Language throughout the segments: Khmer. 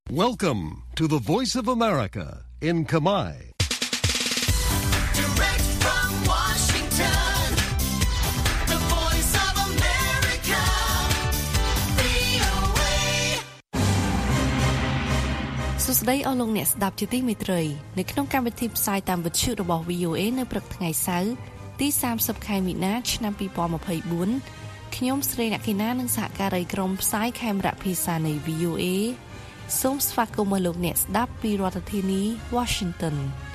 Welcome to the Voice of America in Khmer. Direct from Washington, the Voice of America, VOA. សួស្តីអស់លោកអ្នកស្ដាប់ជាទីមេត្រីនៅក្នុងកម្មវិធីផ្សាយតាមវិទ្យុរបស់ VOA នៅព្រឹកថ្ងៃសៅរ៍ទី30ខែមីនាឆ្នាំ2024ខ្ញុំស្រីអ្នកកីណានិងសហការីក្រុមផ្សាយខេមរៈភាសានៃ VOA សូមស្វាគមន៍លោកអ្នកស្ដាប់ពីរដ្ឋធានី Washington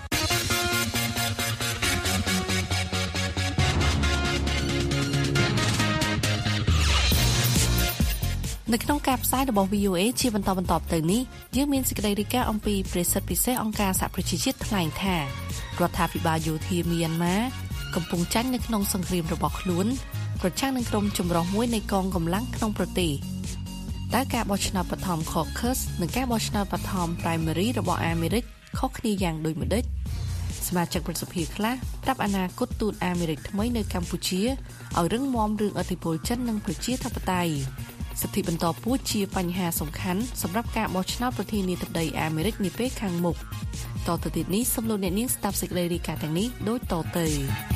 នៅក្នុងការផ្សាយរបស់ VOA ជាបន្តទៅនេះយើងមានសេចក្តីរាយការណ៍អំពីប្រេសិតពិសេសអង្គការសហប្រជាជាតិថ្លែងថារដ្ឋាភិបាលយោធាមីយ៉ាន់ម៉ាកំពុងចាញ់នៅក្នុងសង្គ្រាមរបស់ខ្លួនប្រឆាំងនឹងក្រុមចម្រុះមួយនៃកងកម្លាំងក្នុងប្រទេសតើការបោះឆ្នោតបឋម Caucus និងការបោះឆ្នោតបឋម Primary របស់អាមេរិកខុសគ្នាយ៉ាងដូចម្តេចសមាជិកប្រសិទ្ធភាពខ្លះប្រាប់អនាគតទូតអាមេរិកថ្មីនៅកម្ពុជាឲ្យរឹងមាំរឿងឥទ្ធិពលចិននិងប្រជាធិបតេយ្យសិទ្ធិបន្តពូជជាបញ្ហាសំខាន់សម្រាប់ការបោះឆ្នោតប្រធានាធិបតីអាមេរិកនាពេលខាងមុខតទៅទៀតនេះសូមលោកអ្នកនាងស្ដាប់សេចក្តីរាយការណ៍ទាំងនេះដូចតទៅ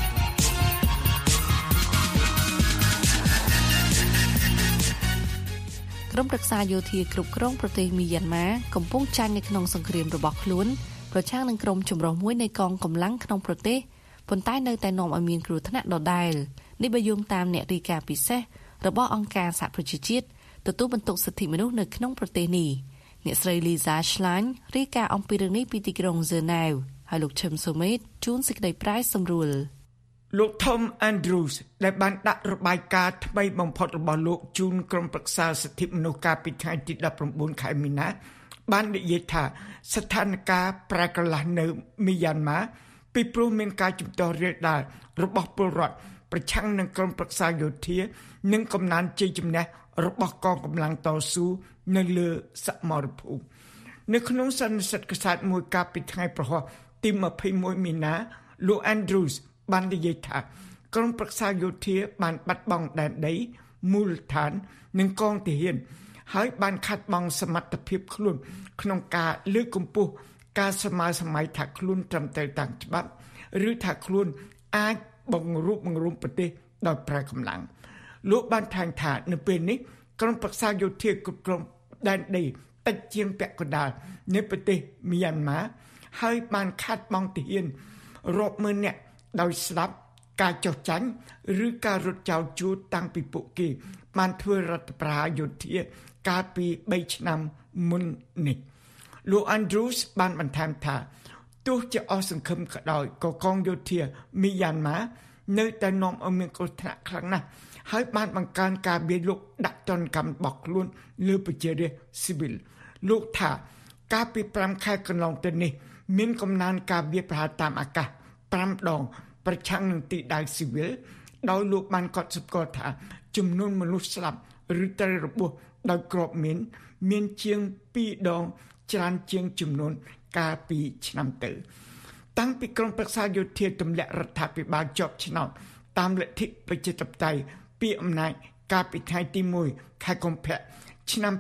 ក្រុមប្រឹក្សាយោធាគ្រប់គ្រងប្រទេសមីយ៉ាន់ម៉ាកំពុងចាញ់នៅក្នុងសង្គ្រាមរបស់ខ្លួនប្រឆាំងនឹងក្រុមចម្រុះមួយនៃកងកម្លាំងក្នុងប្រទេសប៉ុន្តែនៅតែនាំឲ្យមានគ្រោះថ្នាក់ដដែលនេះបើយោងតាមអ្នករាយការណ៍ពិសេសរបស់អង្គការសហប្រជាជាតិទទួលបន្ទុកសិទ្ធិមនុស្សនៅក្នុងប្រទេសនេះអ្នកស្រី Lisa Schlein រាយការណ៍អំពីរឿងនេះពីទីក្រុង Geneva ហើយលោក Chim Summit ជួនសេចក្តីប្រាយសម្រួលលោក Tom Andrews ដែលបានដាក់របាយការណ៍ថ្មីបំផុតរបស់លោកជូនក្រុមប្រឹក្សាសិទ្ធិមនុស្សកាលពីថ្ងៃទី19ខែមីនាបាននិយាយថាស្ថានភាពប្រែក្លាស់នៅមីយ៉ាន់ម៉ាពីព្រោះមានការជំទាស់រាលដាលរបស់ពលរដ្ឋប្រឆាំងនឹងក្រុមប្រឹក្សាយោធានិងកំណើនជ័យជំនះរបស់កងកម្លាំងតស៊ូនៅលើសមរភូមិនៅក្នុងសន្និសីទកាសែតមួយកាលពីថ្ងៃប្រហ័សទី21មីនាលោក Andrews បាននិយាយថាក្រុមប្រឹក្សាយោធាបានបាត់បង់ដែនដីមូលដ្ឋាននិងកងទាហានហើយបានខាត់បង់សមត្ថភាពខ្លួនក្នុងការលើកកម្ពស់ការសម័យថាខ្លួនត្រឹមត្រូវតាមច្បាប់ឬថាខ្លួនអាចបង្រួបបង្រួមប្រទេសដោយប្រើកម្លាំងលោកបានថែមថានៅពេលនេះក្រុមប្រឹក្សាយោធាគ្រប់គ្រងដែនដីតិចជាងពាក់កណ្ដាលនៃប្រទេសមីយ៉ាន់ម៉ាហើយបានខាត់បង់ទាហានរាប់ម៉ឺននាក់ដោយស្ដាប់ការចោះចាញ់ឬការរត់ចោលជួរតាំងពីពួកគេបានធ្វើរដ្ឋប្រហារយោធាកាលពី3ឆ្នាំមុននេះលោក Andrews បានបន្ថែមថាទោះជាអស់សង្ឃឹមក៏ដោយក៏កងយោធាមីយ៉ាន់ម៉ានៅតែនាំឲ្យមានគ្រោះថ្នាក់ខ្លាំងណាស់ហើយបានបង្កើនការវាយលុកដាក់ទណ្ឌកម្មរបស់ខ្លួនលើប្រជារាស្ត្រស៊ីវិលលោកថាកាលពី5ខែកន្លងទៅនេះមានកំណើនការវាយប្រហារតាមអាកាស5ដងប្រឆាំងនឹងទីដៅស៊ីវិលដោយលោកបានកត់សម្គាល់ថាចំនួនមនុស្សស្លាប់ឬត្រូវរបួសដោយគ្រាប់មីនមានជាង2ដងច្រើនជាងចំនួនកាលពីឆ្នាំទៅតាំងពីក្រុមប្រឹក្សាយោធាទម្លាក់រដ្ឋាភិបាលជាប់ឆ្នោតតាមលទ្ធិប្រជាធិបតេយ្យពីអំណាចកាលពីថ្ងៃទី1ខែកុម្ភៈឆ្នាំ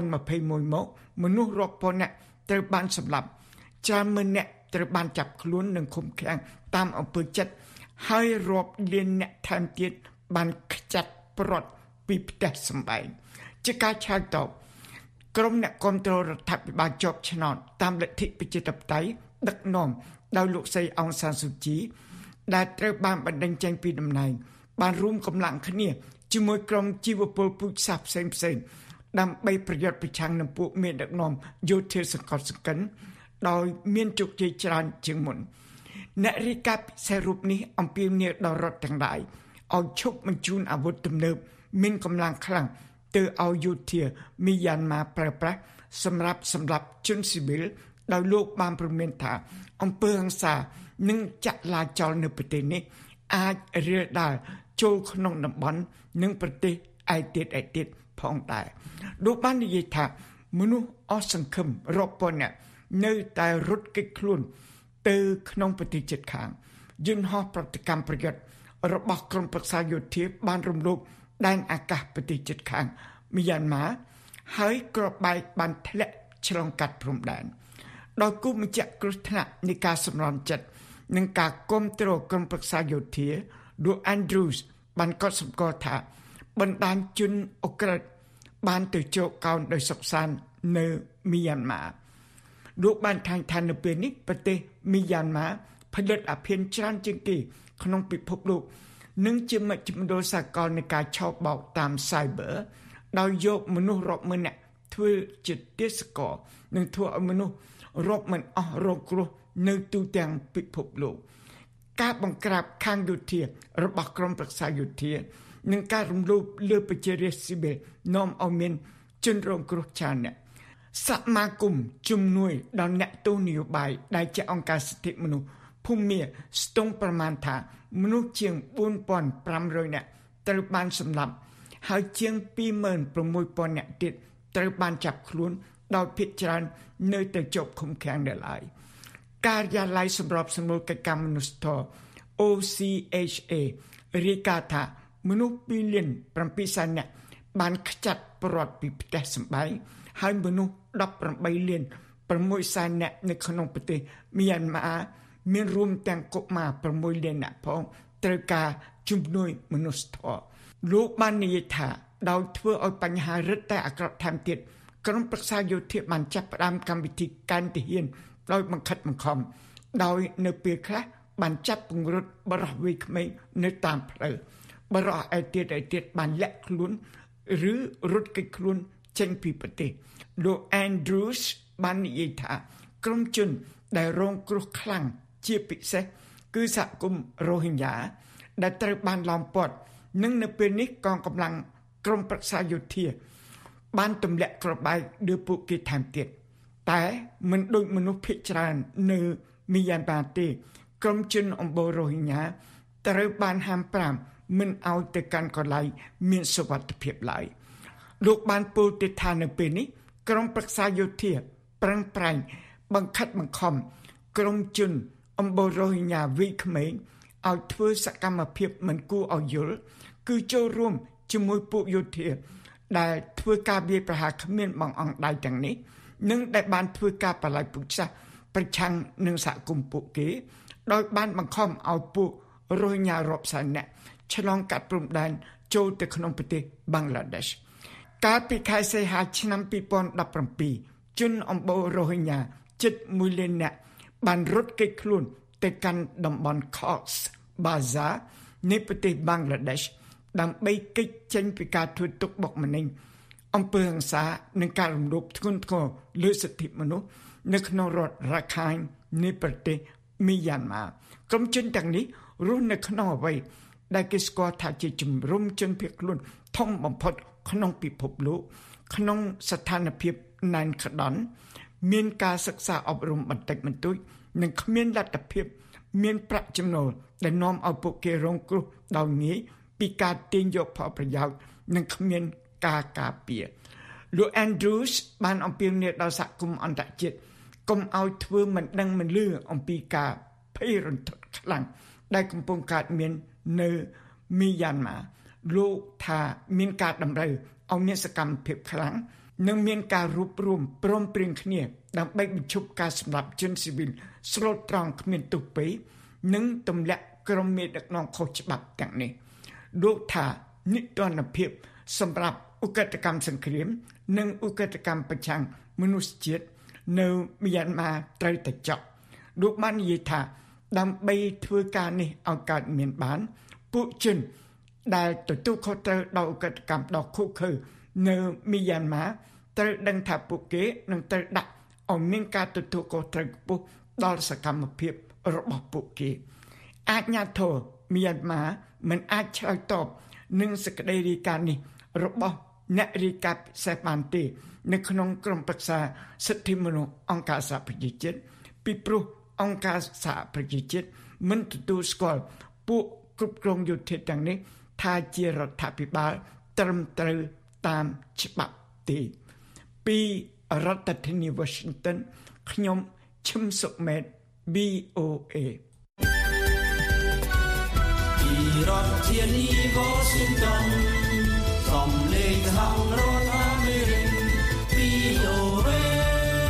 2021មកមនុស្សរាប់ពាន់នាក់ត្រូវបានសម្លាប់ច្រើនម៉ឺននាក់ត្រូវបានចាប់ខ្លួននិងឃុំឃាំងតាមអំពើចិត្តហើយរាប់លានអ្នកថែមទៀតបានខ្ចាត់ព្រាត់ពីផ្ទះសម្បែងជាការឆ្លើយតបក្រុមអ្នកគាំទ្ររដ្ឋាភិបាលជាប់ឆ្នោតតាមលទ្ធិប្រជាធិបតេយ្យដឹកនាំដោយលោកស្រីអុងសានស៊ូជីដែលត្រូវបានបណ្តេញចេញពីតំណែងបានរួមកម្លាំងគ្នាជាមួយក្រុមជីវពលពូជសាសន៍ផ្សេងៗដើម្បីប្រយុទ្ធប្រឆាំងនឹងពួកមានដឹកនាំយោធាសង្កត់សង្កិនដោយមានជោគជ័យច្រើនជាងមុនអ្នករាយការណ៍ពិសេសរូបនេះអំពាវនាវដល់រដ្ឋទាំងឡាយឲ្យឈប់បញ្ជូនអាវុធទំនើបមានកម្លាំងខ្លាំងទៅឲ្យយោធាមីយ៉ាន់ម៉ាប្រើប្រាស់សម្រាប់សម្លាប់ជនស៊ីវិលដោយលោកបានព្រមានថាអំពើហិង្សានិងចាក់ឡាចោលនៅប្រទេសនេះអាចរាលដាលចូលក្នុងតំបន់និងប្រទេសឯទៀតផងដែរលោកបាននិយាយថាមនុស្សអស់សង្ឃឹមរាប់ពាន់នាក់នៅតែរត់គេចខ្លួនទៅក្នុងប្រទេសជិតខាងយន្តហោះប្រតិកម្មប្រយុទ្ធរបស់ក្រុមប្រឹក្សាយោធាបានរំលោភដែនអាកាសប្រទេសជិតខាងមីយ៉ាន់ម៉ាហើយគ្រាប់បែកបានធ្លាក់ឆ្លងកាត់ព្រំដែនដោយគូបញ្ជាក់គ្រោះថ្នាក់នៃការសម្រន់ចិត្តនិងការគាំទ្រក្រុមប្រឹក្សាយោធាលោក Andrews បានកត់សម្គាល់ថាបណ្ដាញជនអ៊ុក្រែនបានទៅជោគកោនដោយសុខសាន្តនៅមីយ៉ាន់ម៉ាលោកបានថែមថានៅពេលនេះប្រទេសមីយ៉ាន់ម៉ាផលិតអភិនច្រើនជាងគេក្នុងពិភពលោកនិងជាមជ្ឈមណ្ឌលសាកលនៃការឆោបបោកតាម Cyber ដោយយកមនុស្សរាប់ម៉ឺននាក់ធ្វើជាទេសកលនិងធ្វើឲ្យមនុស្សរាប់មិនអស់រងគ្រោះនៅទូទាំងពិភពលោកការបង្ក្រាបខាងយោធារបស់ក្រុមប្រឹក្សាយោធានិងការរំលោភលើប្រជារាស្ត្រស៊ីវិលនាំឲ្យមានជនរងគ្រោះច្រើនអ្នកសមាគមជំនួយដល់អ្នកទោសនយោបាយដែលជាអង្គការសិទ្ធិមនុស្សភូមាស្ទង់ប្រមាណថាមនុស្សជាង 4,500 នាក់ត្រូវបានសម្លាប់ហើយជាង 26,000 នាក់ទៀតត្រូវបានចាប់ខ្លួនដោយភាគច្រើននៅតែជាប់ឃុំឃាំងនៅឡើយការិយាល័យសម្របសម្រួលកិច្ចការមនុស្សធម៌ OCHA រាយការណ៍ថាមនុស្ស 2 លាន 7 សែននាក់បានខ្ចាត់ប្រវត្តិពីផ្ទះសម្បែងហើយមនុស្ស 18 លាន 6 សែននាក់នៅក្នុងប្រទេសមីយ៉ាន់ម៉ាមានរួមទាំងកុមារ 6 លាននាក់ផងត្រូវការជំនួយមនុស្សធម៌លោកបាននិយាយថាដោយធ្វើឲ្យបញ្ហារឹតតែអាក្រក់ថែមទៀតក្រុមប្រឹក្សាយោធាបានចាប់ផ្ដើមកម្មវិធីកាន់ទាហានដោយបង្ខិតបង្ខំដោយនៅពេលខ្លះបានចាប់ពង្រត់បរិះវ័យក្មេងនៅតាមផ្លូវបរិះឯទៀតបានលាក់ខ្លួនឬរត់គេចខ្លួនចេញពីប្រទេសលោក Andrews បាននិយាយថាក្រុមជនដែលរងគ្រោះខ្លាំងជាពិសេសគឺសហគមន៍រ៉ូហិញ៉ាដែលត្រូវបានឡោមព័ទ្ធនិងនៅពេលនេះកងកម្លាំងក្រុមប្រឹក្សាយោធាបានទម្លាក់គ្រាប់បែកលើពួកគេថែមទៀតតែមិនដូចមនុស្សភាគច្រើននៅមីយ៉ាន់ម៉ាទេក្រុមជនអំបូររ៉ូហិញ៉ាត្រូវបានហាម5មិនឲ្យទៅកាន់កន្លែងមានសុវត្ថិភាពឡើយលោកបានពោលទៀតថានៅពេលនេះក្រុមប្រឹក្សាយោធាប្រឹងប្រែងបង្ខិតបង្ខំក្រុមជនអំបូររ៉ូហិញ៉ាវ័យក្មេងឲ្យធ្វើសកម្មភាពមិនគួរឲ្យយល់គឺចូលរួមជាមួយពួកយោធាដែលធ្វើការវាយប្រហារគ្មានបងអង្គដៃទាំងនេះនិងដែលបានធ្វើការបលាយពូជសាសន៍ប្រឆាំងនឹងសហគមន៍ពួកគេដោយបានបង្ខំឲ្យពួករ៉ូហិញ៉ារាប់សែននាក់ឆ្លងកាត់ព្រំដែនចូលទៅក្នុងប្រទេសបង់ក្លាដេសកាលពីខែសីហាឆ្នាំ 2017 ជនអំបូររ៉ូហិញ៉ាជិត 1 លាននាក់បានរត់គេចខ្លួនទៅកាន់តំបន់ Cox's Bazar នៃប្រទេសបង់ក្លាដេសដើម្បីគេចចេញពីការធ្វើទុកបុកម្នេញអំពើហិង្សានិងការរំលោភធ្ងន់ធ្ងរលើសិទ្ធិមនុស្សនៅក្នុងរដ្ឋ Rakhine នៃប្រទេសមីយ៉ាន់ម៉ាក្រុមជនទាំងនេះរស់នៅក្នុងអ្វីដែលគេស្គាល់ថាជាជំរំជនភៀសខ្លួនធំបំផុតក្នុងពិភពលោកក្នុងស្ថានភាពណែនក្តន់មានការសិក្សាអប់រំបន្តិចបន្តួចនិងគ្មានលទ្ធភាពមានប្រាក់ចំណូលដែលនាំឲ្យពួកគេរងគ្រោះដោយងាយពីការទាញយកផលប្រយោជន៍និងគ្មានការការពារលោក Andrews បានអំពាវនាវដល់សហគមន៍អន្តរជាតិកុំឲ្យធ្វើមិនដឹងមិនលឺអំពីការភ័យរន្ធត់ខ្លាំងដែលកំពុងកើតមាននៅមីយ៉ាន់ម៉ាលោកថាមានការតម្រូវឲ្យមានសកម្មភាពខ្លាំងនិងមានការរួបរวมព្រមព្រៀងគ្នាដើម្បីបញ្ឈប់ការសម្លាប់ជនស៊ីវិលស្លូតត្រង់គ្មានទោសពេកនិងទម្លាក់ក្រុមមេដឹកនាំខុសច្បាប់ទាំងនេះលោកថានិទានភាពសម្រាប់ឧក្រិដ្ឋកម្មសង្គ្រាមនិងឧក្រិដ្ឋកម្មប្រឆាំងមនុស្សជាតិនៅមីយ៉ាន់ម៉ាត្រូវតែចប់លោកបាននិយាយថាដើម្បីធ្វើការនេះឲ្យកើតមានបានពួកជនដែលទទួលខុសត្រូវដោយឧក្រិដ្ឋកម្មដ៏ឃោរឃៅនៅមីយ៉ាន់ម៉ាត្រូវដឹងថាពួកគេនឹងត្រូវដាក់ឲ្យមានការទទួលខុសត្រូវខ្ពស់ដល់សកម្មភាពរបស់ពួកគេអាជ្ញាធរមីយ៉ាន់ម៉ាមិនអាចឆ្លើយតបនឹងសេចក្តីរាយការណ៍នេះរបស់អ្នករាយការណ៍ពិសេសបានទេនៅក្នុងក្រុមប្រឹក្សាសិទ្ធិមនុស្សអង្គការសហប្រជាជាតិពីព្រោះអង្គការសហប្រជាជាតិមិនទទួលស្គាល់ពួកគ្រប់គ្រងយោធាទាំងនេះថាជារដ្ឋាភិបាលត្រឹមត្រូវតាមច្បាប់ទេពីរដ្ឋធានី Washington ខ្ញុំឈឹមសុមេត VOA ពីរដ្ឋធានី Washington សំឡេងក្នុងរដ្ឋអាមេរិក VOA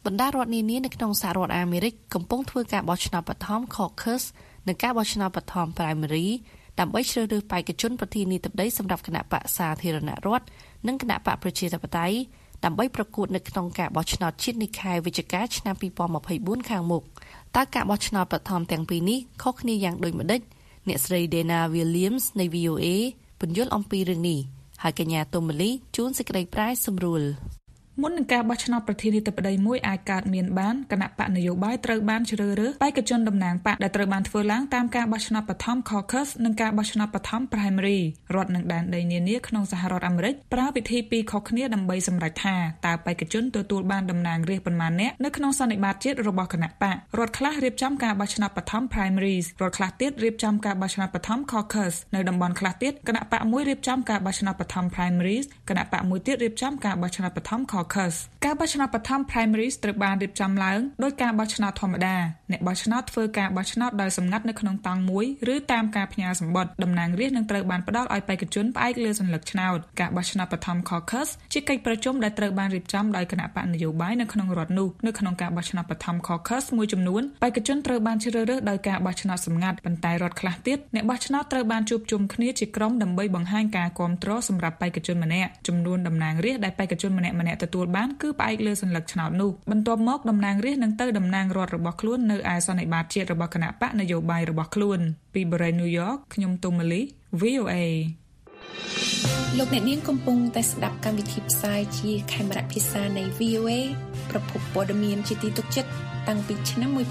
បណ្ដារដ្ឋនានានៅក្នុងសហរដ្ឋអាមេរិកកំពុងធ្វើការបោះឆ្នោតបឋម Caucus និងការបោះឆ្នោតបឋម Primary ដើម្បីជ្រើសរើសបេក្ខជនប្រធានាធិបតីសម្រាប់គណៈបក្សសាធារណរដ្ឋនិងគណៈបកប្រជាធិបតេយ្យដើម្បីប្រកួតនៅក្នុងការបោះឆ្នោតជាតិនាខែវិច្ឆិកាឆ្នាំ2024ខាងមុខតើការបោះឆ្នោតបឋមទាំងពីរនេះខុសគ្នាយ៉ាងដូចម្តេចអ្នកស្រី Dana Williams នៃ VOA ពន្យល់អំពីរឿងនេះហើយកញ្ញាទុំមលីជួនសេចក្តីប្រាយសម្រួលមុននឹងការបោះឆ្នោតប្រធានាធិបតីមួយអាចកើតមានបានគណៈបកនយោបាយត្រូវបានជ្រើសរើសបេក្ខជនតំណាងបកដែលត្រូវបានធ្វើឡើងតាមការបោះឆ្នោតបឋម Caucus និងការបោះឆ្នោតបឋម Primary រដ្ឋនិងដែនដីនានាក្នុងសហរដ្ឋអាមេរិកប្រើវិធីពីរខុសគ្នាដើម្បីសម្រេចថាតើបេក្ខជនទទួលបានតំណាងរាស្ត្រប៉ុន្មាននាក់នៅក្នុងសន្និបាតជាតិរបស់គណៈបករដ្ឋខ្លះរៀបចំការបោះឆ្នោតបឋម Primaries រដ្ឋខ្លះទៀតរៀបចំការបោះឆ្នោតបឋម Caucus នៅតំបន់ខ្លះទៀតគណៈបកមួយរៀបចំការបោះឆ្នោតបឋម Primaries គណៈបកមួយទៀតរៀបចំការបោះឆ្នោតបឋម Caucus ការបោះឆ្នោតបឋម Primaries ត្រូវបានរៀបចំឡើងដោយការបោះឆ្នោតធម្មតាអ្នកបោះឆ្នោតធ្វើការបោះឆ្នោតដោយសម្ងាត់នៅក្នុងតង់មួយឬតាមការផ្ញើសម្បត្តិតំណាងរាស្ត្រនឹងត្រូវបានផ្ដល់ឲ្យបេក្ខជនផ្អែកលើសញ្ញាឆ្នោតការបោះឆ្នោតបឋម Caucus ជាកិច្ចប្រជុំដែលត្រូវបានរៀបចំដោយគណៈបកនយោបាយនៅក្នុងរដ្ឋនោះនៅក្នុងការបោះឆ្នោតបឋម Caucus មួយចំនួនបេក្ខជនត្រូវបានជ្រើសរើសដោយការបោះឆ្នោតសម្ងាត់ប៉ុន្តែរដ្ឋខ្លះទៀតអ្នកបោះឆ្នោតត្រូវបានជួបជុំគ្នាជាក្រុមដើម្បីបង្ហាញការគាំទ្រសម្រាប់បេក្ខជនម្នាក់ចំនួនតំណាងរាស្ត្រដែលបេក្ខជនម្នាក់ៗទទួលបានគឺផ្អែកលើសញ្ញាឆ្នោតនោះបន្ទាប់មកតំណាងរាស្ត្រនឹងទៅតំណាងរដ្ឋរបស់ខ្លួននៅឯសន្និបាតជាតិរបស់គណៈបកនយោបាយរបស់ខ្លួនពីបរិយា New York ខ្ញុំទុំម៉ាលី VOA លោកអ្នកនាងកំពុងតែស្ដាប់កម្មវិធីផ្សាយជាខេមរៈភាសានៃ VOA ប្រភពព័ត៌មានជាទីទុកចិត្តតាំងពីឆ្នាំ1955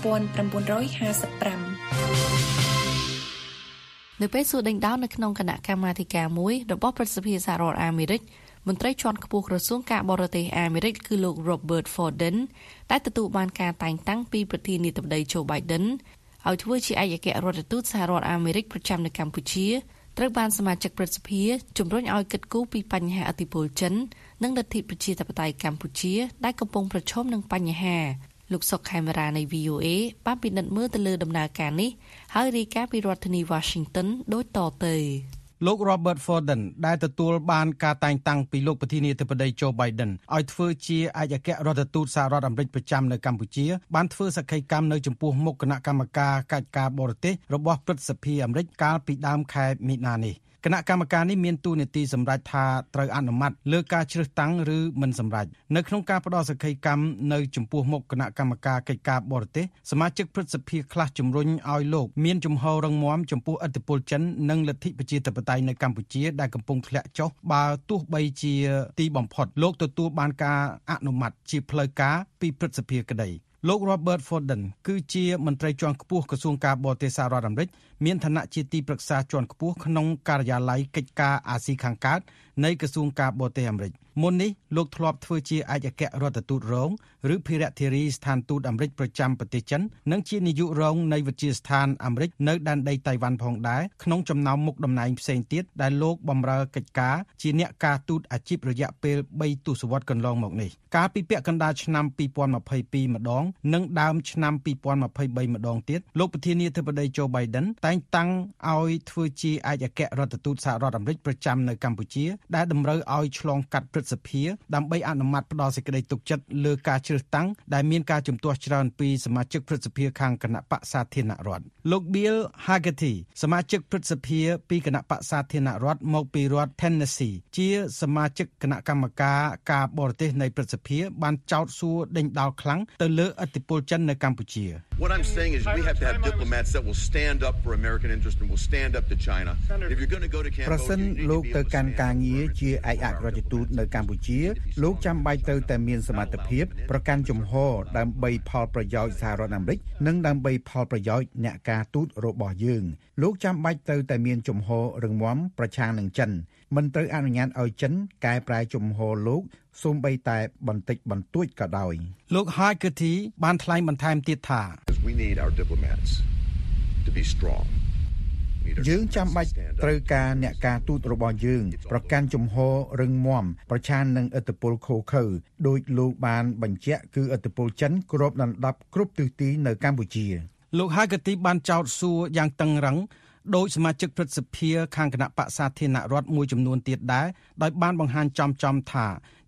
នៅពេលសួរដេញដោលនៅក្នុងគណៈកម្មាធិការមួយរបស់ប្រសិទ្ធិសហរដ្ឋអាមេរិកមន្ត្រីជាន់ខ្ពស់ក្រសួងការបរទេសអាមេរិកគឺលោក Robert Forden ដែលទទួលបានការតែងតាំងពីប្រធានាធិបតី Joe Biden ឲ្យធ្វើជាឯកអគ្គរដ្ឋទូតសហរដ្ឋអាមេរិកប្រចាំនៅកម្ពុជាត្រូវបានសមាជិកព្រឹទ្ធសភាជំរុញឲ្យគិតគូរពីបញ្ហាឥទ្ធិពលចិននិងលទ្ធិប្រជាធិបតេយ្យកម្ពុជាដែលកំពុងប្រឈមនឹងបញ្ហាលោកសុកខេមរានៃ VOA បានពិនិត្យមើលទៅលើដំណើរការនេះហើយរាយការណ៍ពីរដ្ឋធានី Washington ដូចតទៅលោក Robert Forden ដែលទទួលបានការតែងតាំងពីលោកប្រធានាធិបតី Joe Biden ឲ្យធ្វើជាឯកអគ្គរដ្ឋទូតសហរដ្ឋអាមេរិកប្រចាំនៅកម្ពុជាបានធ្វើសក្ខីកម្មនៅចំពោះមុខគណៈកម្មការកិច្ចការបរទេសរបស់ព្រឹទ្ធសភាអាមេរិកកាលពីដើមខែមីនានេះគណៈកម្មការនេះមានតួនាទីសម្រេចថាត្រូវអនុម័តលើការជ្រើសតាំងឬមិនសម្រេចនៅក្នុងការផ្ដល់សក្ខីកម្មនៅចំពោះមុខគណៈកម្មការកិច្ចការបរទេសសមាជិកព្រឹទ្ធសភាខ្លះជំរុញឲ្យលោកមានជំហររឹងមាំចំពោះឥទ្ធិពលចិននិងលទ្ធិប្រជាធិបតេយ្យនៅកម្ពុជាដែលកំពុងធ្លាក់ចុះបើទោះបីជាទីបំផុតលោកទទួលបានការអនុម័តជាផ្លូវការពីព្រឹទ្ធសភាក្តីលោក Robert Forden គឺជាមន្ត្រីជាន់ខ្ពស់ក្រសួងការបរទេសសហរដ្ឋអាមេរិកមានឋានៈជាទីប្រឹក្សាជាន់ខ្ពស់ក្នុងការិយាល័យកិច្ចការអាស៊ីខាងកើតនៃក្រសួងការបរទេសអាមេរិកមុននេះលោកធ្លាប់ធ្វើជាឯកអគ្គរដ្ឋទូតរងឬភារៈធារីស្ថានទូតអាមេរិកប្រចាំប្រទេសចិននិងជានាយករងនៃវិទ្យាស្ថានអាមេរិកនៅដែនដីតៃវ៉ាន់ផងដែរក្នុងចំណោមមុខតំណែងផ្សេងទៀតដែលលោកបម្រើកិច្ចការជាអ្នកការទូតអាជីពរយៈពេល3ទសវត្សរ៍កន្លងមកនេះកាលពីពាក់កណ្ដាលឆ្នាំ2022ម្ដងនិងដើមឆ្នាំ2023ម្ដងទៀតលោកប្រធានាធិបតី Joe Biden តែងតាំងឲ្យធ្វើជាឯកអគ្គរដ្ឋទូតសហរដ្ឋអាមេរិកប្រចាំនៅកម្ពុជាដែលតម្រូវឲ្យឆ្លងកាត់ព្រឹទ្ធសភាដើម្បីអនុម័តផ្ដល់សេចក្តីទុកចិត្តលើការជ្រើសតាំងដែលមានការជំទាស់ច្រើនពីសមាជិកព្រឹទ្ធសភាខាងគណៈបក្សសាធារណរដ្ឋលោក Bill Hagerty សមាជិកព្រឹទ្ធសភាពីគណៈបក្សសាធារណរដ្ឋមកពីរដ្ឋ Tennessee ជាសមាជិកគណៈកម្មការការបរទេសនៃព្រឹទ្ធសភាបានចោទសួរដេញដោលខ្លាំងទៅលើឥទ្ធិពលចិននៅកម្ពុជា What I'm saying is we have to have diplomats that will stand up for American interest and will stand up to China. If you're going to go to Cambodia ប្រសិនលោកទៅកាន់ការងារជាឯកអគ្គរដ្ឋទូតនៅកម្ពុជាលោកចាំបាច់ទៅតែមានសមត្ថភាពប្រកាន់ជំហរដើម្បីផលប្រយោជន៍សហរដ្ឋអាមេរិកនិងដើម្បីផលប្រយោជន៍អ្នកការទូតរបស់យើងលោកចាំបាច់ទៅតែមានជំហររឹងមាំប្រឆាំងនឹងចិនមិនត្រូវអនុញ្ញាតឲ្យចិនកែប្រែជំហរលោកសូម្បីតែបន្តិចបន្តួចក៏ដោយលោក Hagerty បានថ្លែងបន្ថែមទៀតថា We need our diplomats to be strong. យើងចាំបាច់ត្រូវការអ្នកការទូតរបស់យើងប្រកាន់ជំហររឹងមាំប្រឆាំងនឹងឥទ្ធិពលឃោឃៅដោយលោកបានបញ្ជាក់គឺឥទ្ធិពលចិនគ្របដណ្ដប់គ្រប់ទិសទីនៅកម្ពុជាលោក Hagerty បានចោទសួរយ៉ាងតឹងរ៉ឹងដោយសមាជិកព្រឹទ្ធសភាខាងគណៈបក្សសាធារណរដ្ឋមួយចំនួនទៀតដែរដោយបានបង្ហាញចំថា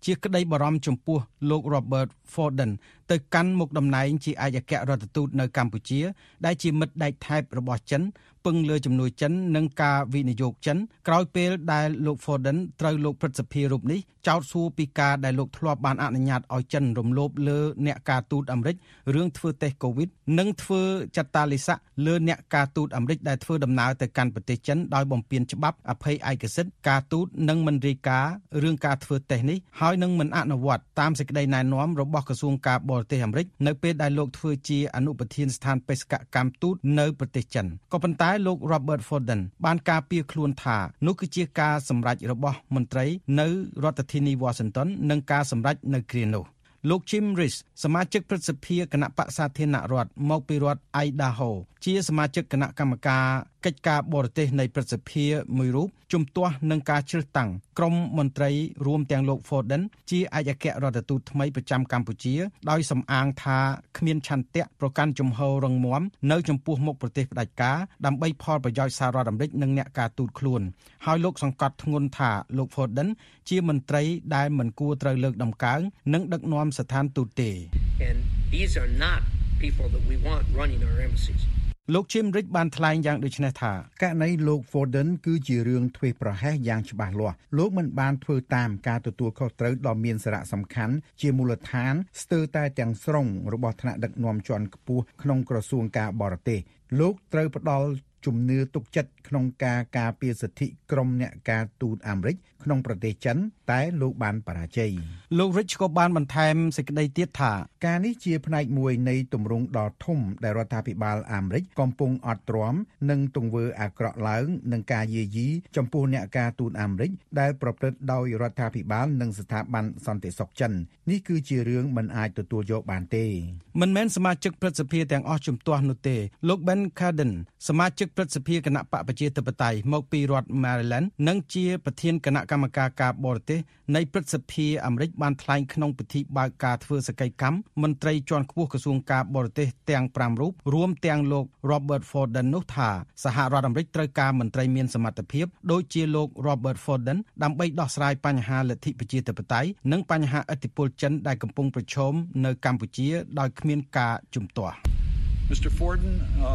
ជាក្តីបារម្ភចំពោះលោក Robert Forden ទៅកាន់មុខតំណែងជាឯកអគ្គរដ្ឋទូតនៅកម្ពុជាដែលជាមិត្តដៃថែបរបស់ចិនពឹងលើជំនួយចិននិងការវិនិយោគចិនក្រោយពេលដែលលោក Forden ត្រូវលោកព្រឹទ្ធសភារូបនេះចោទសួរពីការដែលលោកធ្លាប់បានអនុញ្ញាតឲ្យចិនរំលោភលើអ្នកការទូតអាមេរិករឿងធ្វើតេស្ត COVID និងធ្វើចតាលិស័កលើអ្នកការទូតអាមេរិកដែលធ្វើដំណើរទៅកាន់ប្រទេសចិនដោយបំពានច្បាប់អភ័យឯកសិទ្ធិការទូតនិងមិនរាយការណ៍រឿងការធ្វើតេស្តនេះហើយនឹងមិនអនុវត្តតាមសេចក្តីណែនាំរបស់ក្រសួងការបរទេសអាមេរិកនៅពេលដែលលោកធ្វើជាអនុប្រធានស្ថានបេសកកម្មទូតនៅប្រទេសចិនក៏ប៉ុន្តែលោក Robert Forden បានការពារខ្លួនថានោះគឺជាការសម្រេចរបស់មន្ត្រីនៅរដ្ឋធានី Washington និងការសម្រេចនៅគ្រានោះលោក Jim Risch សមាជិកព្រឹទ្ធសភាគណៈបក្សសាធារណរដ្ឋមកពីរដ្ឋ Idaho ជាសមាជិកគណៈកម្មការកិច្ចការបរទេសនៃព្រឹទ្ធសភាមួយរូបជំទាស់នឹងការជ្រើសតាំងក្រុមមន្ត្រីរួមទាំងលោក Forden ជាឯកអគ្គរដ្ឋទូតថ្មីប្រចាំកម្ពុជាដោយសំអាងថាគ្មានឆន្ទៈប្រកាន់ជំហររឹងមាំនៅចំពោះមុខប្រទេសផ្ដាច់ការដើម្បីផលប្រយោជន៍សហរដ្ឋអាមេរិកនិងអ្នកការទូតខ្លួនហើយលោកសង្កត់ធ្ងន់ថាលោក Forden ជាមន្ត្រីដែលមិនគួរត្រូវលើកដំកើងនិងដឹកនាំស្ថានទូតទេ And these are not people that we want running our embassies. លោក Jim Risch បានថ្លែងយ៉ាងដូចនេះថាករណីលោក Forden គឺជារឿងធ្វេសប្រហែសយ៉ាងច្បាស់លាស់លោកមិនបានធ្វើតាមការទទួលខុសត្រូវដ៏មានសារៈសំខាន់ជាមូលដ្ឋានស្ទើរតែទាំងស្រុងរបស់ថ្នាក់ដឹកនាំជាន់ខ្ពស់ក្នុងក្រសួងការបរទេសលោកត្រូវផ្ដល់ជំនឿទុកចិត្តក្នុងការការពារសិទ្ធិក្រុមអ្នកការទូតអាមេរិកក្នុងប្រទេសចិនតែលោកបានបរាជ័យលោក Rich ក៏បានបន្ថែមសេចក្តីទៀតថាការនេះជាផ្នែកមួយនៃទម្រង់ដ៏ធំដែលរដ្ឋាភិបាលអាមេរិកកំពុងអត់ទ្រាំនិងទង្វើអាក្រក់ឡើងនឹងការយាយីចំពោះអ្នកការទូតអាមេរិកដែលប្រព្រឹត្តដោយរដ្ឋាភិបាលនិងស្ថាប័នសន្តិសុខចិននេះគឺជារឿងមិនអាចទទួលយកបានទេមិនមែនសមាជិកព្រឹទ្ធសភាទាំងអស់ជំទាស់នោះទេលោក Ben Cardin សមាជិកព្រឹទ្ធសភាគណៈបកប្រជាធិបតេយ្យមកពីរដ្ឋ Maryland និងជាប្រធានគណៈកម្មការការបរទេសនៃព្រឹទ្ធសភាអាមេរិកបានថ្លែងក្នុងពិធីបើកការធ្វើសកម្មកម្មមន្ត្រីជាន់ខ្ពស់ក្រសួងការបរទេសទាំង5រូបរួមទាំងលោក Robert Forden នោះថាសហរដ្ឋអាមេរិកត្រូវការមន្ត្រីមានសមត្ថភាពដូចជាលោក Robert Forden ដើម្បីដោះស្រាយបញ្ហាលទ្ធិប្រជាធិបតេយ្យនិងបញ្ហាឥទ្ធិពលចិនដែលកំពុងប្រឈមនៅកម្ពុជាដោយគ្មានការជំទាស់ Mr. Forden,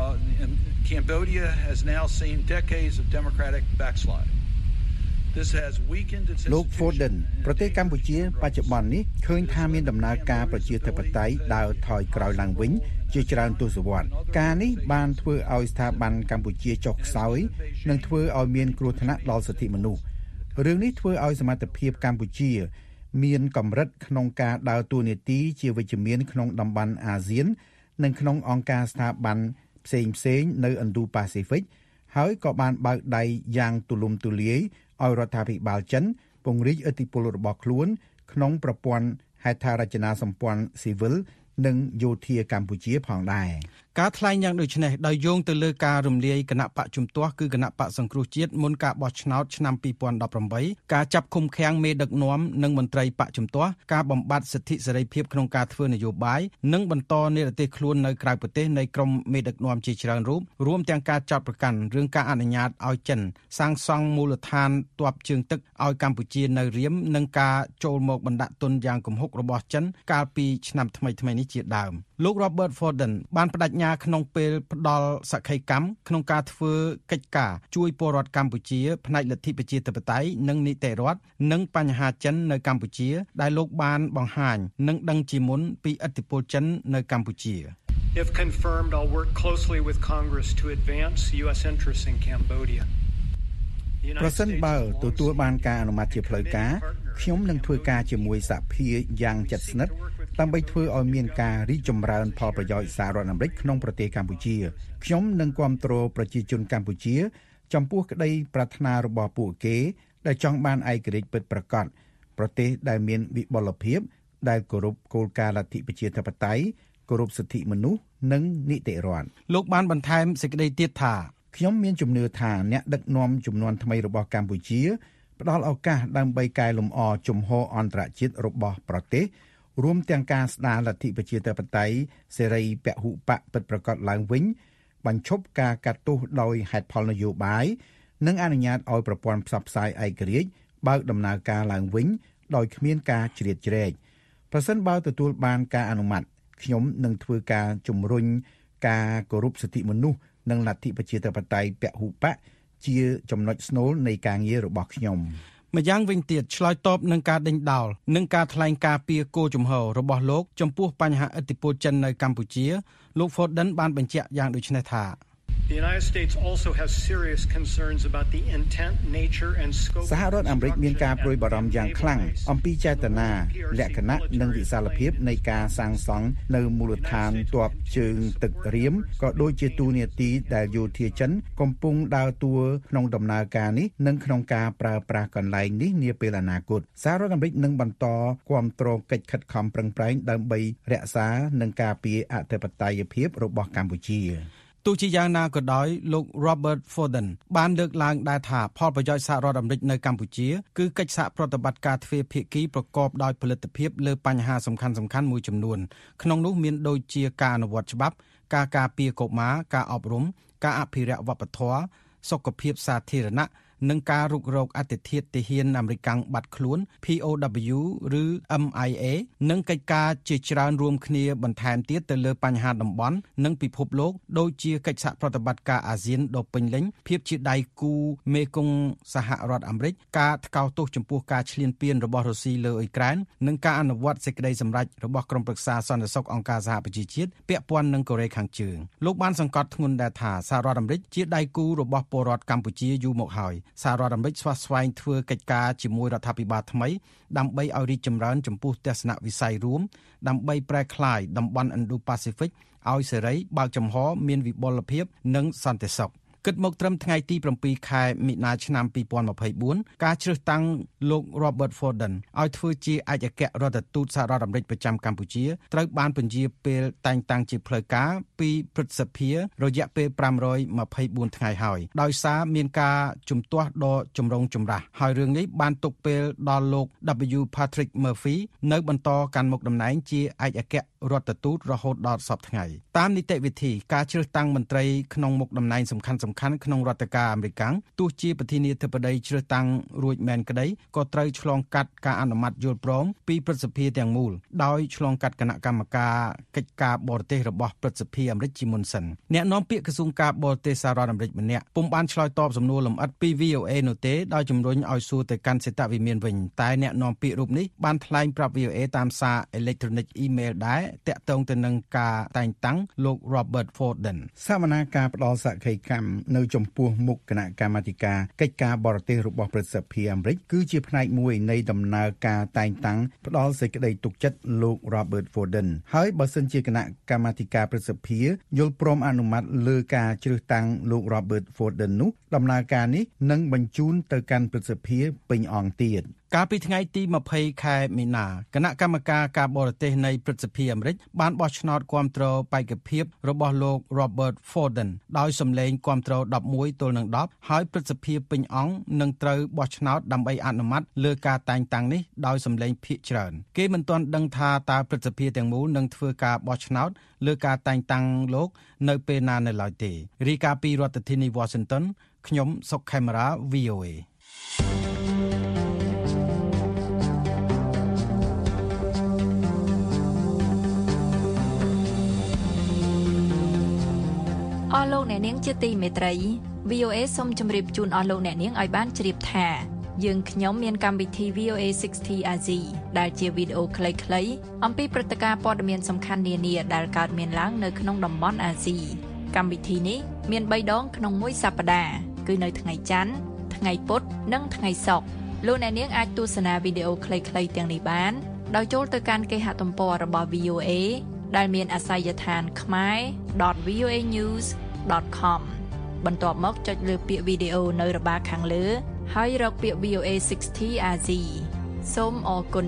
Cambodia has now seen decades of democratic backslide. This has weakened its លោក Forden ប្រទេសកម្ពុជាបច្ចុប្បន្ននេះឃើញថាមានដំណើរការប្រជាធិបតេយ្យដើរថយក្រោយឡើងវិញជាច្រើនទសវត្សរ៍ការនេះបានធ្វើឲ្យស្ថាប័នកម្ពុជាចុះខ្សោយនិងធ្វើឲ្យមានគ្រោះថ្នាក់ដល់សិទ្ធិមនុស្សរឿងនេះធ្វើឲ្យសមត្ថភាពកម្ពុជាមានកម្រិតក្នុងការដើរតួនាទីជាវិជ្ជមានក្នុងតំបន់អាស៊ាននិងក្នុងអង្គការស្ថាប័នផ្សេងៗនៅឥណ្ឌូប៉ាស៊ីហ្វិកហើយក៏បានបើកដៃយ៉ាងទូលំទូលាយឲ្យរដ្ឋាភិបាលចិនពង្រីកឥទ្ធិពលរបស់ខ្លួនក្នុងប្រព័ន្ធហេដ្ឋារចនាសម្ព័ន្ធស៊ីវិលនិងយោធាកម្ពុជាផងដែរការថ្លែងយ៉ាងដូចនេះដោយយោងទៅលើការរំលាយគណៈបកជំទាស់គឺគណៈបកសង្គ្រោះជាតិមុនការបោះឆ្នោតឆ្នាំ2018ការចាប់ឃុំឃាំងមេដឹកនាំនិងមន្ត្រីបកជំទាស់ការបំបត្តិសិទ្ធិសេរីភាពក្នុងការធ្វើនយោបាយនិងបន្តនិរទេសខ្លួននៅក្រៅប្រទេសនៃក្រុមមេដឹកនាំជាច្រើនរូបរួមទាំងការចោទប្រកាន់រឿងការអនុញ្ញាតឲ្យចិនសាងសង់មូលដ្ឋានទ័ពជើងទឹកឲ្យកម្ពុជានៅរៀមនិងការចូលមកបណ្ដាក់ទុនយ៉ាងគំហុករបស់ចិនកាលពីឆ្នាំថ្មីៗនេះជាដើមលោក Robert Forden បានបដិញ្ញាក្នុងពេលផ្ដល់សក្ខីកម្មក្នុងការធ្វើកិច្ចការជួយពលរដ្ឋកម្ពុជាផ្នែកលទ្ធិប្រជាធិបតេយ្យនិងនីតិរដ្ឋនិងបញ្ហាចិននៅកម្ពុជាដែលលោកបានបង្ហាញនិងដឹងជាមុនពីឥទ្ធិពលចិននៅកម្ពុជា If confirmed, I'll work closely with Congress to advance US interests in Cambodia. ប្រសិនបើទទួលបានការអនុម័តជាផ្លូវការខ្ញុំនឹងធ្វើការជាមួយសហភាគយ៉ាងជិតស្និទ្ធដើម្បីធ្វើឲ្យមានការរីកចម្រើនផលប្រយោជន៍សហរដ្ឋអាមេរិកក្នុងប្រទេសកម្ពុជាខ្ញុំនឹងគាំទ្រប្រជាជនកម្ពុជាចំពោះក្តីប្រាថ្នារបស់ពួកគេដែលចង់បានឯករាជ្យពិតប្រាកដប្រទេសដែលមានវិបុលភាពដែលគោរពគោលការណ៍លទ្ធិប្រជាធិបតេយ្យគោរពសិទ្ធិមនុស្សនិងនីតិរដ្ឋលោកបានបន្ថែមសេចក្តីទៀតថាខ្ញុំមានជំនឿថាអ្នកដឹកនាំជំនាន់ថ្មីរបស់កម្ពុជាផ្ដល់ឱកាសដើម្បីកែលម្អជំហរអន្តរជាតិរបស់ប្រទេសរួមទាំងការស្ដារលទ្ធិប្រជាធិបតេយ្យសេរីពហុបកពិតប្រាកដឡើងវិញបញ្ឈប់ការកាត់ទោសដោយហេតុផលនយោបាយនិងអនុញ្ញាតឲ្យប្រព័ន្ធផ្សព្វផ្សាយឯករាជ្យបើកដំណើរការឡើងវិញដោយគ្មានការជ្រៀតជ្រែកប្រសិនបើទទួលបានការអនុម័តខ្ញុំនឹងធ្វើការជំរុញការគោរពសិទ្ធិមនុស្សនិងលទ្ធិប្រជាធិបតេយ្យពហុបកជាចំណុចស្នូលនៃការងាររបស់ខ្ញុំម្យ៉ាងវិញទៀតឆ្លើយតបនឹងការដេញដោលនិងការថ្លែងការពីគោលជំហររបស់លោកចំពោះបញ្ហាឥទ្ធិពលចិននៅកម្ពុជាលោក Foden បានបញ្ជាក់យ៉ាងដូចនេះថា The United States also has serious concerns about the intent, nature and scope សហរដ្ឋអាមេរិកមានការព្រួយបារម្ភយ៉ាងខ្លាំងអំពីចេតនាលក្ខណៈនិងវិសាលភាពនៃការសាងសង់នៅមូលដ្ឋានទ័ពជើងទឹករៀមក៏ដូចជាទូនាទីដែលយោធាចិនកំពុងដើរតួក្នុងដំណើរការនេះនិងក្នុងការប្រើប្រាស់កន្លែងនេះនាពេលអនាគតសហរដ្ឋអាមេរិកនឹងបន្តគាំទ្រកិច្ចខិតខំប្រឹងប្រែងដើម្បីរក្សានិងការពារអធិបតេយ្យភាពរបស់កម្ពុជាទោះជាយ៉ាងណាក៏ដោយលោក Robert Foden បានលើកឡើងដែរថាផលប្រយោជន៍សហរដ្ឋអាមេរិកនៅកម្ពុជាគឺកិច្ចសហប្រតិបត្តិការទ្វេភាគីប្រកបដោយផលិតភាពលើបញ្ហាសំខាន់ៗមួយចំនួនក្នុងនោះមានដូចជាការអនុវត្តច្បាប់ការការពារកុមារការអប់រំការអភិរក្សវប្បធម៌សុខភាពសាធារណៈនិងការរុករកអតិថិទាហានអាមេរិកបាត់ខ្លួន POW ឬ MIA និងកិច្ចការជាច្រើនរួមគ្នាបន្ថែមទៀតទៅលើបញ្ហាតំបន់និងពិភពលោកដូចជាកិច្ចសហប្រតិបត្តិការអាស៊ានដ៏ពេញលេញភាពជាដៃគូមេគង្គសហរដ្ឋអាមេរិកការថ្កោលទោសចំពោះការឈ្លានពានរបស់រុស្ស៊ីលើអ៊ុយក្រែននិងការអនុវត្តសេចក្តីសម្រេចរបស់ក្រុមប្រឹក្សាសន្តិសុខអង្គការសហប្រជាជាតិពាក់ព័ន្ធនឹងកូរ៉េខាងជើងលោកបានសង្កត់ធ្ងន់ដែរថាសហរដ្ឋអាមេរិកជាដៃគូរបស់ពលរដ្ឋកម្ពុជាយូរមកហើយសហរដ្ឋអាមេរិកស្វាស្វែងធ្វើកិច្ចការជាមួយរដ្ឋាភិបាលថ្មីដើម្បីឲ្យរីកចម្រើនចំពោះទស្សនវិស័យរួមដើម្បីប្រែក្លាយតំបន់ Indo-Pacific ឲ្យសេរីបើកចំហមានវិបុលភាពនិងសន្តិសុខគិតមកត្រឹមថ្ងៃទី7ខែមិនិនាឆ្នាំ2024ការជ្រើសតាំងលោក Robert Foden ឲ្យធ្វើជាឯកអគ្គរដ្ឋទូតសហរដ្ឋអាមេរិកប្រចាំកម្ពុជាត្រូវបានពន្យាពេលតែងតាំងជាផ្លូវការពីព្រឹទ្ធសភារយៈពេល524ថ្ងៃហើយដោយសារមានការជំទាស់ដ៏ចម្រូងចម្រាសហើយរឿងនេះបានទុកពេលដល់លោក W Patrick Murphy នៅបន្តកាន់មុខតំណែងជាឯកអគ្គរដ្ឋទូតរហូតដល់សព្វថ្ងៃតាមនីតិវិធីការជ្រើសតាំងមន្ត្រីក្នុងមុខតំណែងសំខាន់ក្នុងរដ្ឋការអាមេរិកទោះជាប្រធានាធិបតីជ្រើសតាំងរួចមែនក្តីក៏ត្រូវឆ្លងកាត់ការអនុម័តយល់ព្រមពីព្រឹទ្ធសភាទាំងមូលដោយឆ្លងកាត់គណៈកម្មការកិច្ចការបរទេសរបស់ព្រឹទ្ធសភាអាមេរិកជាមុនសិនអ្នកនាំពាក្យក្រសួងការបរទេសសហរដ្ឋអាមេរិកម្នាក់ពុំបានឆ្លើយតបសំណួរលម្អិតពី VOA នោះទេដោយជំរុញឲ្យសួរទៅកាន់សេតវិមានវិញតែអ្នកនាំពាក្យរូបនេះបានថ្លែងប្រាប់ VOA តាមសារអេឡិចត្រូនិកអ៊ីមែលដែរតាក់ទងទៅនឹងការតែងតាំងលោក Robert Foden សវនាការផ្ដល់សក្ខីកម្មនៅចំពោះមុខគណៈកម្មាធិការកិច្ចការបរទេសរបស់ព្រឹទ្ធសភាអាមេរិកគឺជាផ្នែកមួយនៃដំណើរការតែងតាំងផ្ដល់សេចក្តីទុកចិត្តលោក Robert Foden ហើយបើសិនជាគណៈកម្មាធិការព្រឹទ្ធសភាយល់ព្រមអនុម័តលើការជ្រើសតាំងលោក Robert Foden នោះដំណើរការនេះនឹងបញ្ជូនទៅកាន់ព្រឹទ្ធសភាពេញអង្គទៀតកាលពីថ្ងៃទី20ខែមីនាគណៈកម្មការការបរទេសនៃព្រឹទ្ធសភាអាមេរិកបានបោះឆ្នោតគាំទ្របេក្ខភាពរបស់លោក Robert Foden ដោយសម្លេងគាំទ្រ11ទល់នឹង10ហើយព្រឹទ្ធសភាពេញអង្គនឹងត្រូវបោះឆ្នោតដើម្បីអនុម័តលើការតែងតាំងនេះដោយសម្លេងភាគច្រើនគេមិនទាន់ដឹងថាតើព្រឹទ្ធសភាទាំងមូលនឹងធ្វើការបោះឆ្នោតលើការតែងតាំងលោកនៅពេលណានៅឡើយទេរីកាពីរដ្ឋធានី Washington ខ្ញុំសុកខេមរា VOA អស់លោកអ្នកនាងជាទីមេត្រី VOA សូមជម្រាបជូនអស់លោកអ្នកនាងឲ្យបានជ្រាបថាយើងខ្ញុំមានកម្មវិធី VOA 60 Asia ដែលជាវីដេអូខ្លីៗអំពីព្រឹត្តិការណ៍ព័ត៌មានសំខាន់នានាដែលកើតមានឡើងនៅក្នុងតំបន់អាស៊ីកម្មវិធីនេះមាន3ដងក្នុងមួយសប្តាហ៍គឺនៅថ្ងៃច័ន្ទថ្ងៃពុធនិងថ្ងៃសុក្រលោកអ្នកនាងអាចទស្សនាវីដេអូខ្លីៗទាំងនេះបានដោយចូលទៅកាន់គេហទំព័ររបស់ VOA ដែលមានអាសយដ្ឋាន khmer.voanews.com បន្ទាប់មកចុចលើពាក្យវីដេអូនៅរបារខាងលើហើយរកពាក្យ VOA 60 Asia សូមអរគុណ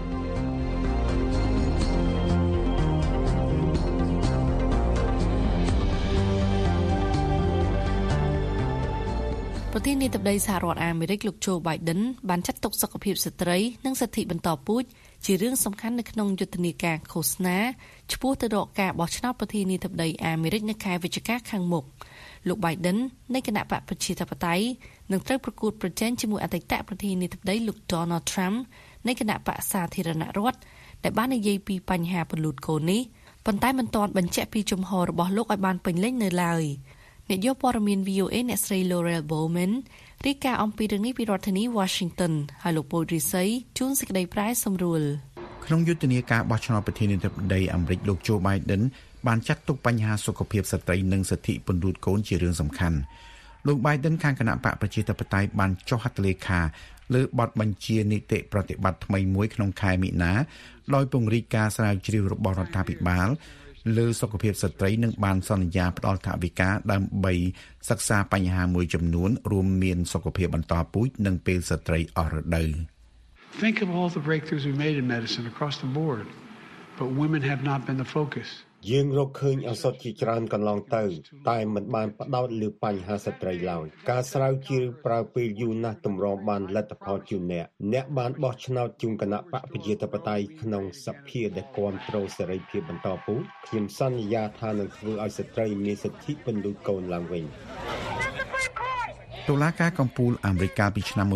ប្រធានាធិបតីសហរដ្ឋអាមេរិកលោក Joe Biden បានចាត់ទុកសុខភាពស្ត្រីនិងសិទ្ធិបន្តពូជជារឿងសំខាន់នៅក្នុងយុទ្ធនាការឃោសនាឆ្ពោះទៅរកការបោះឆ្នោតប្រធានាធិបតីអាមេរិកនៅខែវិច្ឆិកាខាងមុខលោក Biden នៃគណៈបកប្រជាធិបតេយ្យនឹងត្រូវប្រកួតប្រជែងជាមួយអតីតប្រធានាធិបតីលោក Donald Trump នៃគណៈបក្សសាធារណរដ្ឋដែលបាននិយាយពីបញ្ហាពន្លូតកូននេះប៉ុន្តែមិនទាន់បញ្ជាក់ពីជំហររបស់លោកឲ្យបានពេញលេញនៅឡើយអ្នកយកព័ត៌មាន VOA អ្នកស្រី Laurel Bowman រាយការណ៍អំពីរឿងនេះពីរដ្ឋធានី Washington ហើយលោកពូរីស័យជួនសេចក្តីប្រែសម្រួលក្នុងយុទ្ធនាការបោះឆ្នោតប្រធានាធិបតីអាមេរិកលោក Joe Biden បានចាត់ទុកបញ្ហាសុខភាពស្ត្រីនិងសិទ្ធិពន្លូតកូនជារឿងសំខាន់លោក Biden ខាងគណៈបកប្រជាធិបតេយ្យបានចុះហត្ថលេខាលើបទបញ្ជានីតិប្រតិបត្តិថ្មីមួយក្នុងខែមិនិនាដោយពង្រីកការស្រាវជ្រាវរបស់រដ្ឋាភិបាលលើសុខភាពស្ត្រីនិងបានសន្យាផ្តល់ថវិកាដើម្បីសិក្សាបញ្ហាមួយចំនួនរួមមានសុខភាពបន្តពូជនិងពេលស្ត្រីអស់រដូវ Think of all the breakthroughs we made in medicine across the board, but women have not been the focus. យើងរកឃើញឱសថជាច្រើនកន្លងទៅតែមិនបានផ្ដោតលើបញ្ហាស្ត្រីឡើយការស្រាវជ្រាវប្រើពេលយូរណាស់ទម្រាំបានលទ្ធផលជូនអ្នកបានបោះឆ្នោតជូនគណៈបកប្រជាធិបតេយ្យក្នុងសភាដែលគាំទ្រសេរីភាពបន្តពូជខ្ញុំសន្យាថានឹងធ្វើឲ្យស្ត្រីមានសិទ្ធិពន្លូតកូនឡើងវិញតុលាការកំពូលអាមេរិកកាលពីឆ្នាំ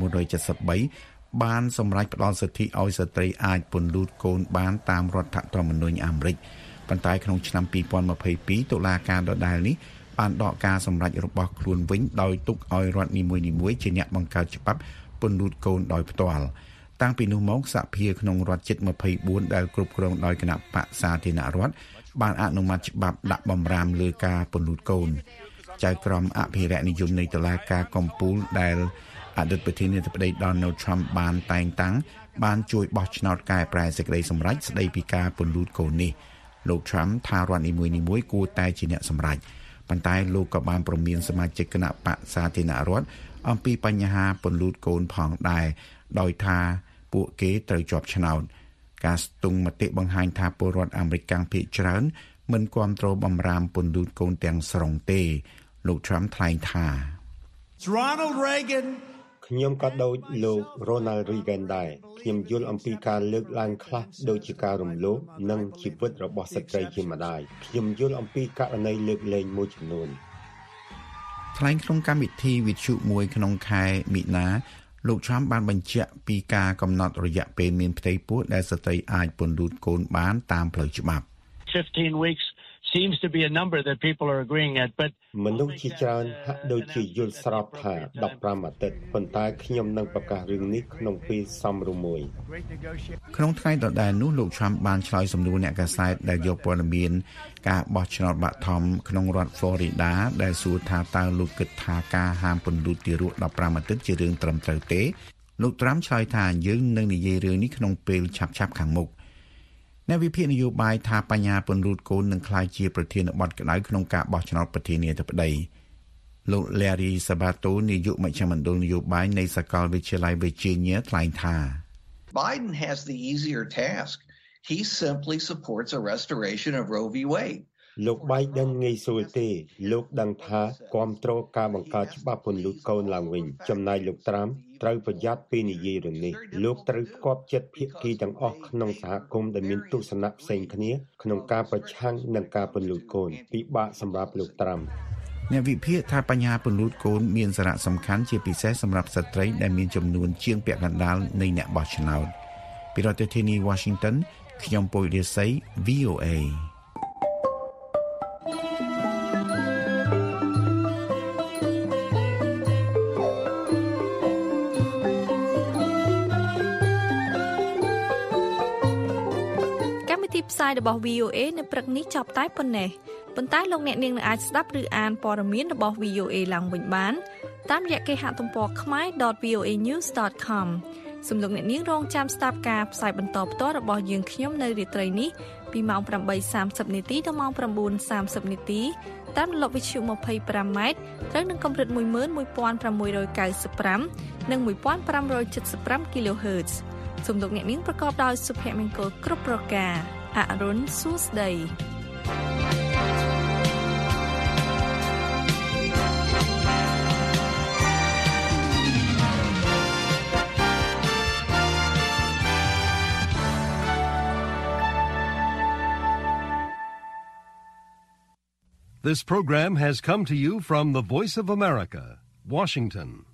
1973បានសម្រេចផ្ដល់សិទ្ធិឲ្យស្ត្រីអាចពន្លូតកូនបានតាមរដ្ឋធម្មនុញ្ញអាមេរិកប៉ុន្តែក្នុងឆ្នាំ2022តុលាការដដែលនេះបានដកការសម្រេចរបស់ខ្លួនវិញដោយទុកឲ្យរដ្ឋនីមួយៗជាអ្នកបង្កើតច្បាប់ពន្លូតកូនដោយផ្ទាល់តាំងពីនោះមកសភាក្នុងរដ្ឋជិត24ដែលគ្រប់គ្រងដោយគណៈបក្សសាធារណរដ្ឋបានអនុម័តច្បាប់ដាក់បំរាមលើការពន្លូតកូនចៅក្រមអភិរក្សនិយមនៃតុលាការកំពូលដែលអតីតប្រធានាធិបតី Donald Trump បានតែងតាំងបានជួយបោះឆ្នោតកែប្រែសេចក្តីសម្រេចស្តីពីការពន្លូតកូននេះលោក Trump ថារដ្ឋនីមួយៗគួរតែជាអ្នកសម្រេចប៉ុន្តែលោកក៏បានព្រមានសមាជិកគណៈបក្សសាធារណរដ្ឋអំពីបញ្ហាពន្លូតកូនផងដែរដោយថាពួកគេត្រូវជាប់ឆ្នោតការស្ទង់មតិបង្ហាញថាពលរដ្ឋអាមេរិកកាំងភាគច្រើនមិនគាំទ្របម្រាមពន្លូតកូនទាំងស្រុងទេលោក Trump ថ្លែងថា Ronald Reagan ខ្ញុំក៏ដូចលោក Ronald Reagan ដែរខ្ញុំយល់អំពីការលើកឡើងខ្លះដូចជាការរំលោភនិងជីវិតរបស់ស្ត្រីជាម្ដាយខ្ញុំយល់អំពីករណីលើកលែងមួយចំនួនថ្លែងក្នុងកម្មវិធីវិទ្យុមួយក្នុងខែមិនិនាលោក Trump បានបញ្ជាក់ពីការកំណត់រយៈពេលមានផ្ទៃពោះដែលស្ត្រីអាចពន្លូតកូនបានតាមផ្លូវច្បាប់ 15 weeks seems to be a number that people are agreeing at but មនុស្សជាច្រើនហាក់ដូចជាយល់ស្របថា15អាទិត្យប៉ុន្តែខ្ញុំនឹងប្រកាសរឿងនេះក្នុងពេលសមរម្យក្នុងថ្ងៃដដែលនោះលោក Trump បានឆ្លើយសំណួរអ្នកកាសែតដែលយកព័ត៌មានការបោះឆ្នោតបឋមក្នុងរដ្ឋ Florida ដែលសួរថាតើលោកគិតថាការហាមពន្លូតទារក15អាទិត្យជារឿងត្រឹមត្រូវទេលោក Trump ឆ្លើយថាយើងនឹងនិយាយរឿងនេះក្នុងពេលឆាប់ៗខាងមុខអ្នកវិភាគនយោបាយថាបញ្ហាពន្លូតកូននឹងក្លាយជាប្រធានបទក្តៅក្នុងការបោះឆ្នោតប្រធានាធិបតីលោក Larry Sabato នាយកមជ្ឈមណ្ឌលនយោបាយនៃសាកលវិទ្យាល័យ Virginia ថ្លែងថា Biden has the easier task. He simply supports a restoration of Roe v. Wade. លោក Biden ងាយស្រួលទេលោកដឹងថាគាំទ្រការបង្កើតច្បាប់ពន្លូតកូនឡើងវិញចំណែកលោក Trump ត្រូវប្រយ័ត្នពេលនិយាយរឿងនេះលោកត្រូវផ្គាប់ចិត្តភាគីទាំងអស់ក្នុងសហគមន៍ដែលមានទស្សនៈផ្សេងគ្នាក្នុងការប្រឆាំងនឹងការពន្លូតកូនពិបាកសម្រាប់លោក Trump អ្នកវិភាគថាបញ្ហាពន្លូតកូនមានសារៈសំខាន់ជាពិសេសសម្រាប់ស្ត្រីដែលមានចំនួនជាងពាក់កណ្ដាលនៃអ្នកបោះឆ្នោតពីរដ្ឋធានី Washington ខ្ញុំពុយរាសី VOA ផ្សាយរបស់ VOA នៅព្រឹកនេះចប់តែប៉ុណ្ណេះប៉ុន្តែលោកអ្នកនាងនឹងអាចស្ដាប់ឬអានព័ត៌មានរបស់ VOA ឡើងវិញបានតាមរយៈគេហទំព័រ khmer.voanews.com សូមលោកអ្នកនាងរងចាំស្ដាប់ការផ្សាយបន្តផ្ទាល់របស់យើងខ្ញុំនៅរាត្រីនេះពីម៉ោង 8:30 នាទីដល់ម៉ោង 9:30 នាទីតាមរលកវិទ្យុ 25m ត្រូវនឹងកម្រិត 11695 និង 1575 kHz សូមលោកអ្នកនាងប្រកបដោយសុភមង្គលគ្រប់ប្រការអរុនសួស្ដី This program has come to you from the Voice of America, Washington.